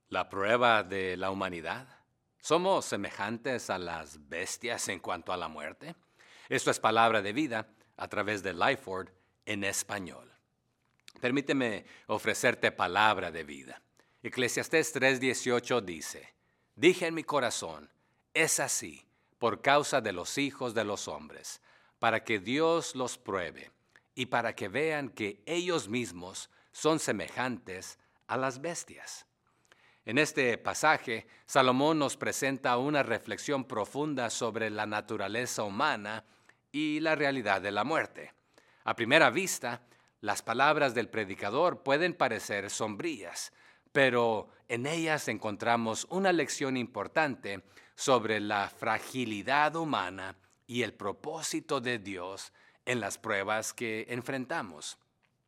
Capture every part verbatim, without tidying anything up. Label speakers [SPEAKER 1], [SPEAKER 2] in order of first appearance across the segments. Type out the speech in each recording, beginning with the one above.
[SPEAKER 1] La prueba de la humanidad. ¿Somos semejantes a las bestias en cuanto a la muerte? Esto es Palabra de Vida a través de Lifeword en español. Permíteme ofrecerte palabra de vida. Eclesiastés tres dieciocho dice: Dije en mi corazón, es así, por causa de los hijos de los hombres, para que Dios los pruebe y para que vean que ellos mismos son semejantes a las bestias. En este pasaje, Salomón nos presenta una reflexión profunda sobre la naturaleza humana y la realidad de la muerte. A primera vista, las palabras del predicador pueden parecer sombrías, pero en ellas encontramos una lección importante sobre la fragilidad humana y el propósito de Dios en las pruebas que enfrentamos.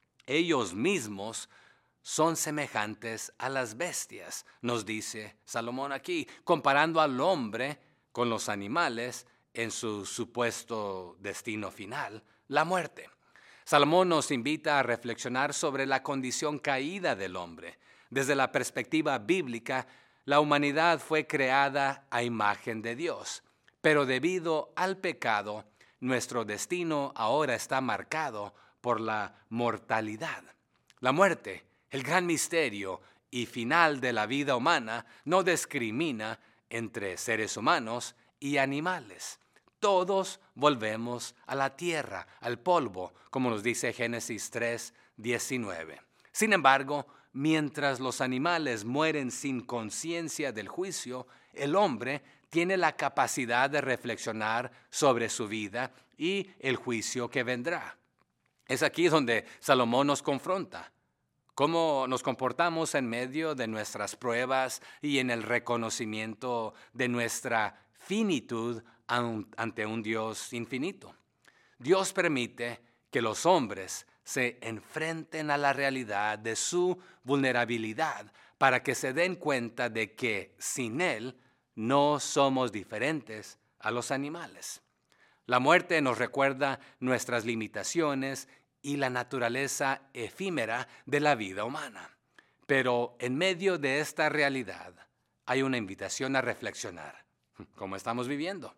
[SPEAKER 1] Ellos mismos son semejantes a las bestias, nos dice Salomón aquí, comparando al hombre con los animales en su supuesto destino final, la muerte. Salomón nos invita a reflexionar sobre la condición caída del hombre. Desde la perspectiva bíblica, la humanidad fue creada a imagen de Dios, pero debido al pecado, nuestro destino ahora está marcado por la mortalidad. La muerte, el gran misterio y final de la vida humana, no discrimina entre seres humanos y animales. Todos volvemos a la tierra, al polvo, como nos dice Génesis tres diecinueve. Sin embargo, mientras los animales mueren sin conciencia del juicio, el hombre tiene la capacidad de reflexionar sobre su vida y el juicio que vendrá. Es aquí donde Salomón nos confronta. ¿Cómo nos comportamos en medio de nuestras pruebas y en el reconocimiento de nuestra finitud ante un Dios infinito? Dios permite que los hombres se enfrenten a la realidad de su vulnerabilidad para que se den cuenta de que sin Él no somos diferentes a los animales. La muerte nos recuerda nuestras limitaciones y la naturaleza efímera de la vida humana. Pero en medio de esta realidad hay una invitación a reflexionar, como estamos viviendo.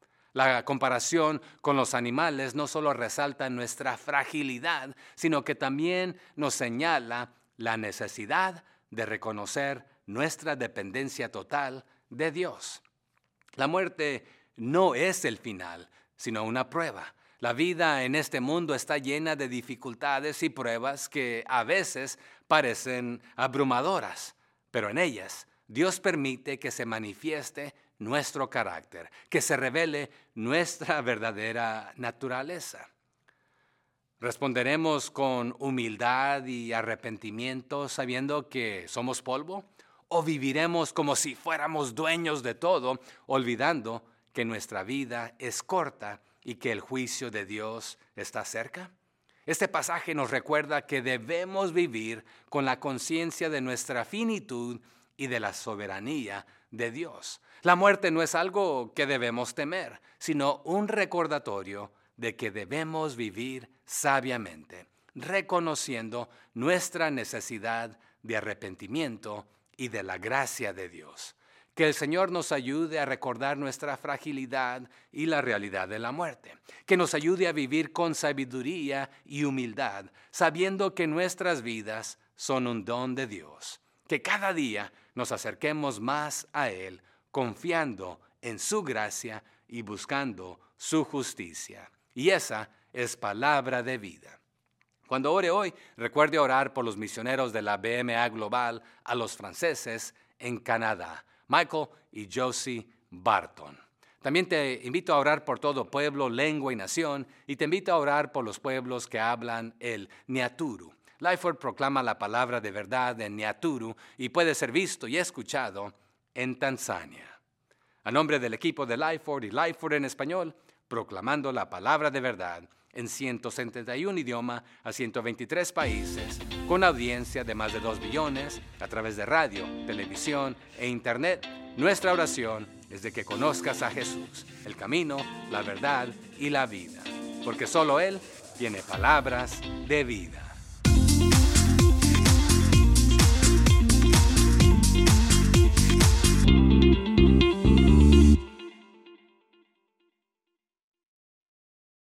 [SPEAKER 1] La comparación con los animales no solo resalta nuestra fragilidad, sino que también nos señala la necesidad de reconocer nuestra dependencia total de Dios. La muerte no es el final, sino una prueba. La vida en este mundo está llena de dificultades y pruebas que a veces parecen abrumadoras, pero en ellas Dios permite que se manifieste nuestro carácter, que se revele nuestra verdadera naturaleza. ¿Responderemos con humildad y arrepentimiento sabiendo que somos polvo? ¿O viviremos como si fuéramos dueños de todo, olvidando que nuestra vida es corta y que el juicio de Dios está cerca? Este pasaje nos recuerda que debemos vivir con la conciencia de nuestra finitud y de la soberanía de Dios. La muerte no es algo que debemos temer, sino un recordatorio de que debemos vivir sabiamente, reconociendo nuestra necesidad de arrepentimiento y de la gracia de Dios. Que el Señor nos ayude a recordar nuestra fragilidad y la realidad de la muerte. Que nos ayude a vivir con sabiduría y humildad, sabiendo que nuestras vidas son un don de Dios. Que cada día nos acerquemos más a Él, confiando en su gracia y buscando su justicia. Y esa es palabra de vida. Cuando ore hoy, recuerde orar por los misioneros de la B M A Global a los franceses en Canadá, Michael y Josie Barton. También te invito a orar por todo pueblo, lengua y nación, y te invito a orar por los pueblos que hablan el Nyaturu. Lifeword proclama la palabra de verdad en Nyaturu y puede ser visto y escuchado en Tanzania. A nombre del equipo de Lifeword y Lifeword en español, proclamando la palabra de verdad en ciento setenta y uno idiomas a ciento veintitrés países, con audiencia de más de dos billones a través de radio, televisión e internet. Nuestra oración es de que conozcas a Jesús, el camino, la verdad y la vida, porque solo Él tiene palabras de vida.